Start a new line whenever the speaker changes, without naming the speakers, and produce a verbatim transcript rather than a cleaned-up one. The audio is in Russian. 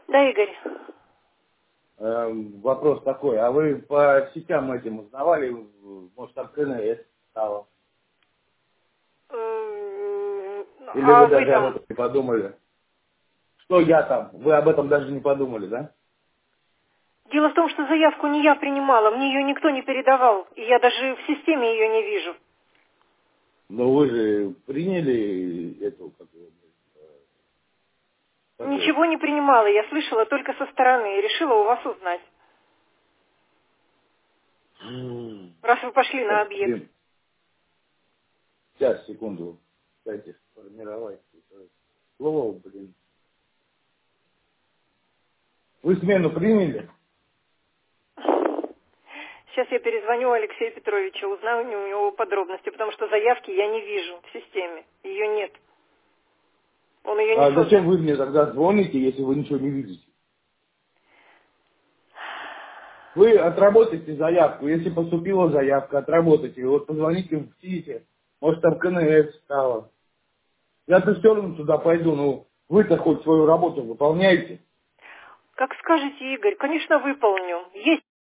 Да, Игорь.
Эм, вопрос такой, а вы по сетям этим узнавали, может там КНС стало?
М,
Или
А
вы
вы
даже об
там...
этом не подумали? Что я там? Вы об этом даже не подумали, да?
Дело в том, что заявку не я принимала, мне ее никто не передавал, и я даже в системе ее не вижу.
Но вы же приняли эту, как, его, как его?
Ничего не принимала, я слышала только со стороны и решила у вас узнать,
М,
раз вы пошли на
Так,
объект.
блин, сейчас, секунду, дайте сформировать. это Слово, блин. Вы смену приняли?
Сейчас я перезвоню Алексею Петровичу, узнаю у него подробности, потому что заявки я не вижу в системе, ее нет. Он ее не
А
создал.
зачем вы мне тогда звоните, если вы ничего не видите? Вы отработайте заявку. Если поступила заявка, отработайте. Вот позвоните в СИТе. Может там КНС стало. Я-то все равно туда пойду. Ну, вы-то хоть свою работу выполняете.
Как скажете, Игорь, конечно, выполню. Есть